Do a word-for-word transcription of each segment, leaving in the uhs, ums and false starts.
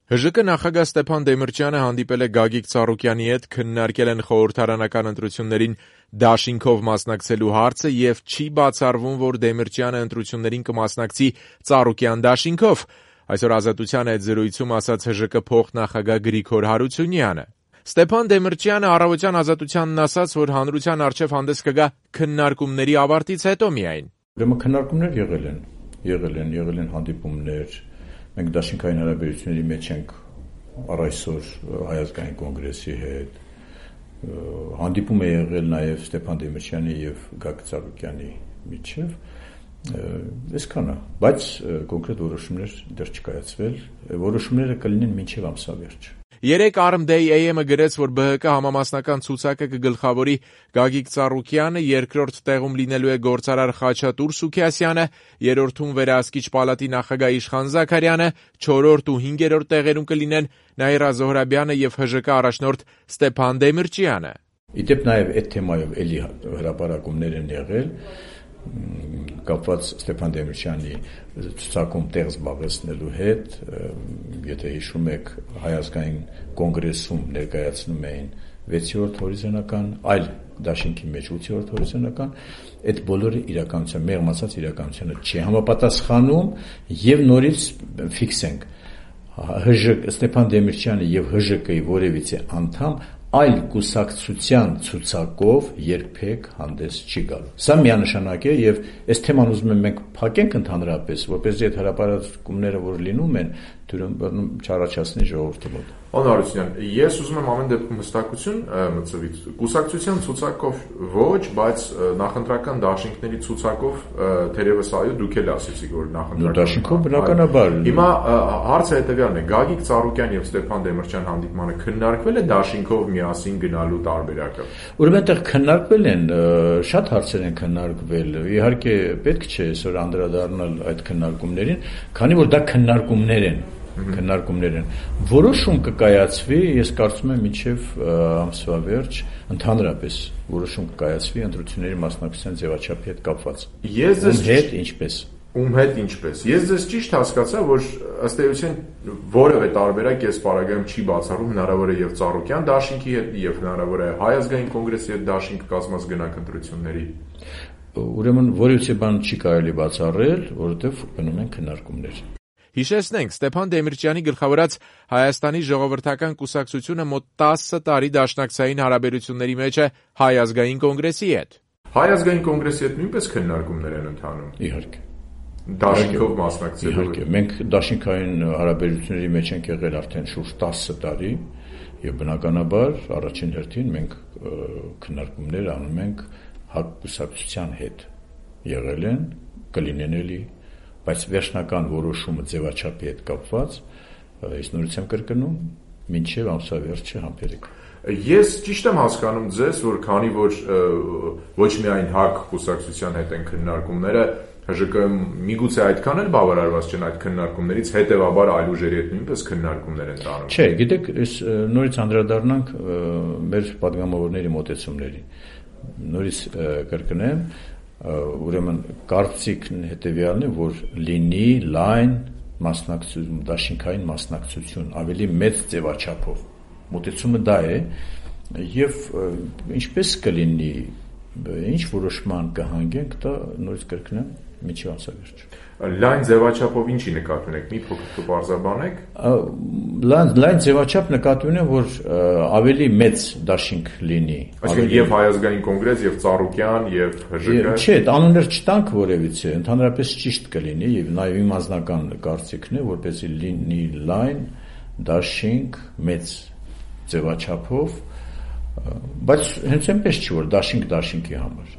Հ Ժ Կ նախագահ Ստեփան Դեմիրճյանը հանդիպել է Գագիկ Ծառուկյանի հետ, քննարկել են խորհրդարանական ընտրություններին դաշինքով մասնակցելու հարցը եւ չի բացառվում, որ Դեմիրճյանը ընտրություններին կմասնակցի Ծառուկյան դաշինքով, այսօր Ազատության հետ զրույցում ասաց Հ Ժ Կ փոխնախագահ Գրիգոր Հարությունյանը։ Ստեփան Դեմիրճյանը առավոտյան Ազատությանն ասաց, որ հանրության առջև հանդես կգա քննարկումների ավարտից հետո միայն։ Ուրեմն քննարկումներ եղել են, եղել են, եղել են հանդիպումներ։ Մենք դաշինքային հարաբերությունների մեջ ենք առ այսօր Հայ ազգային կոնգրեսի հետ, հանդիպում է եղել նաև Ստեփան Դեմիրճյանի եւ Գագիկ Ծառուկյանի միջև, այսքանը, բայց կոնկրետ որոշումներ դեռ չկայացվել, որոշումները կլինեն մինչև ամսավերջ։ Երեկ Armday A M-ը գրեց, որ B H K համամասնական ցուցակը կգլխավորի Գագիկ Ծառուկյանը, երկրորդ տեղում լինելու է գործարար Խաչատուր Սուքիասյանը, երրորդում վերահսկիչ պալատի նախագահ Իշխան Զաքարյանը, չորրորդ ու հինգերորդ տեղերում կլինեն Նաիրա Զոհրաբյանը եւ Հ Ժ K առաջնորդ Ստեփան Դեմիրճյանը։ Իդեպ նաև այդ թեմայով էլի հրապարակումներ են եղել, կապված Ստեփան Դեմիրճյանի ցուցակում տեղ զբաղեցնելու հետ, եթե հիշում եք, Հայ ազգային կոնգրեսում ներկայացնում էին վեցերորդ հորիզոնական, այլ դաշինքի մեջ ութերորդ հորիզոնական, այդ բոլորը իրականության, մեղմացած իրականությանը չի համապատասխանում եւ նորից ֆիքսենք Հ Ժ Կ Ստեփան Դեմիրճյանը եւ Հ Ժ Կի որևիցե անդամ այլ կուսակցության ցուցակով երբեք հանդես չի գալու։ Սա միանշանակ է եւ այս թեման ուզում եմ մենք փակենք ընդհանրապես, որպեսզի այդ հրապարակումները, որ լինում են, դուրն չառաջացնի ժողովրդի մոտ։ Պարոն Հարությունյան, ես ուզում եմ ամեն դեպքում հստակություն մտցվի։ Կուսակցության ցուցակով ոչ, բայց նախընտրական դաշինքների ցուցակով թերևս այո, դուք էլ ասեցիք, որ նախընտրական դաշինքով բնականաբար։ Հիմա հարցը հետեւյալն է. Գագիկ Ծառուկյան եւ Ստեփան Դեմիրճյան հանդիպմանը քննարկվել է դաշինքով միասին գնալու տարբերակը։ Ուրեմն այդտեղ քննարկվել են, շատ հարցեր են քննարկվել։ Իհարկե պետք չէ այսօր անդրադառնալ այդ քննարկումներին, քանի որ դա քննարկումներ են։ Քննարկումներ են։ Որոշում կկայացվի, ես կարծում եմ մինչև ամսվա վերջ ընդհանրապես որոշում կկայացվի ընտրությունների մասնակցության ձևաչափի հետ կապված։ Ես ձեզ հետ ինչպես։ Ում հետ ինչպես։ Ես ձեզ ճիշտ հասկացա, որ ըստ էության որևէ տարբերակ այս պարագայում չի բացառում, հնարավոր է եւ Ծառուկյան դաշինքի հետ եւ հնարավոր է Հայ ազգային կոնգրեսի հետ դաշինք կազմած գնանք ընտրությունների։ Ուրեմն որևէ բան չի կարելի բացառել, որովհետեւ գնում են քննարկումներ։ Հիշեցնենք, Ստեփան Դեմիրճյանի գլխավորած Հայաստանի ժողովրդական կուսակցությունը մոտ տասը տարի դաշնակցային հարաբերությունների մեջ է Հայ ազգային կոնգրեսի հետ։ Հայ ազգային կոնգրեսի հետ նույնպես քննարկումներ են ընթանում։ Իհարկե։ Դաշինքով մասնակցելու։ Իհարկե, մենք դաշինքային հարաբերությունների մեջ ենք եղել արդեն շուրջ տասը տարի եւ բնականաբար առաջին հերթին մենք քննարկումներ անում ենք ՀԱԿ կուսակցության հետ։ Եղել են, կլինեն էլի, բայց վերջնական որոշումը ձևաչափի հետ կապված, ես նորից եմ կրկնում, մինչև ամսվա վերջը համբերեք։ Ես ճիշտ եմ հասկանում ձեզ, որ քանի որ ոչ միայն ՀԱԿ կուսակցության հետ են քննարկումները, Հ Ժ Կը միգուցե այդքան էլ բավարարված չեն այդ քննարկումներից, հետեւաբար այլ ուժերի հետ նույնպես քննարկումներ են տանում։ Չէ, գիտեք, այս նորից անդրադառնանք մեր падգամավորների մոտեցումներին։ Նորից կրկնեմ, ուրեմն կարծիքն հետեւյալն է, որ լինի լայն մասնակցություն, դաշինքային մասնակցություն, ավելի մեծ ձևաչափով։ Մոտեցումը դա է, եւ ինչպես կլինի, ինչ որոշման կհանգենք, դա նորից կրկնեմ, միջի ամսավերջ։ Լայն ձևաչափով ինչի նկատի ունեք, մի փոքր կպարզաբանեք։ Լայն լայն ձևաչափ նկատի ունեմ, որ ավելի մեծ դաշինք լինի։ Այսինքն եւ Հայ ազգային կոնգրես, եւ Ծառուկյան, եւ Հ Ժ Կը։ Չէ, անուններ չտանք որևիցե, ընդհանրապես ճիշտ կլինի եւ նաեւ իմ անձնական կարծիքն է, որպեսզի լինի լայն դաշինք մեծ ձևաչափով, բայց հենց այնպես չի, որ դաշինք դաշինքի համար։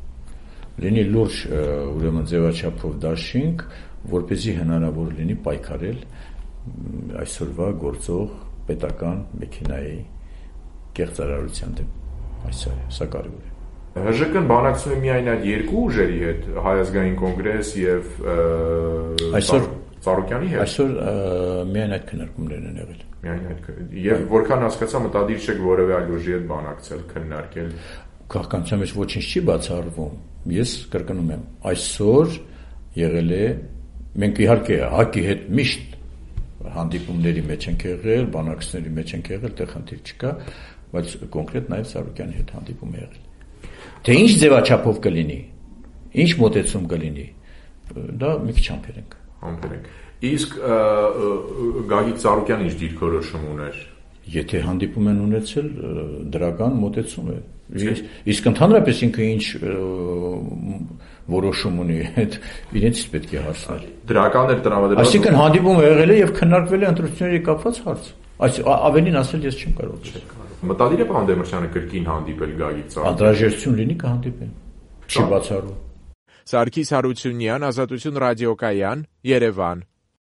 Լինի լուրջ ուրեմն ձևաչափով դաշինք, որպեսզի հնարավոր լինի պայքարել այսօրվա գործող պետական մեքենայի կեղծարարության դեմ։ Այսօր սա կարևոր է։ Հ Ժ Կն բանակցում է միայն այդ երկու ուժերի հետ, Հայ ազգային կոնգրես եւ այսօր Ծառուկյանի հետ։ Այսօր միայն այդ քննարկումներն են եղել։ Միայն այդ եւ որքան հասկացա, մտադիր չեք որևէ այլ ուժի հետ բանակցել, քննարկել։ Քաղաքականության մեջ ոչինչ չի բացառվում։ Ես կրկնում եմ, այսօր եղել է, մենք իհարկե ՀԱԿ-ի հետ միշտ հանդիպումների մեջ ենք եղել, բանակցների մեջ ենք եղել, դեռ խնդիր չկա, բայց կոնկրետ նաև Սարոկյանի հետ հանդիպում է եղել։ Թե ինչ ձևաչափով կլինի, ինչ մոտեցում կլինի, դա մի քիչ համբեր ենք։ Համբեր ենք։ Իսկ Գագիկ Ծառուկյանը ինչ դիրքորոշում ուներ։ Եթե հանդիպում են ունեցել, դրական մոտեցում է։ Իսկ ընդհանրապես ինքը ինչ որոշում ունի, այդ իրենցից պետք է հարցնել։ Դրական էր տրամադրված։ Այսինքն հանդիպումը եղել է եւ քննարկվել է ընտրությունների կապված հարց։ Այս ավելին ասել ես չեմ կարող։ Մտադիր է պարոն Դեմիրճյանը կրկին հանդիպել Գագիկ Ծառուկյանին։ Անհրաժեշտություն լինի կհանդիպեն։ Չի բացառում։ Սարգիս Հարությունյան, Ազատություն ռադիոկայան, Երևան։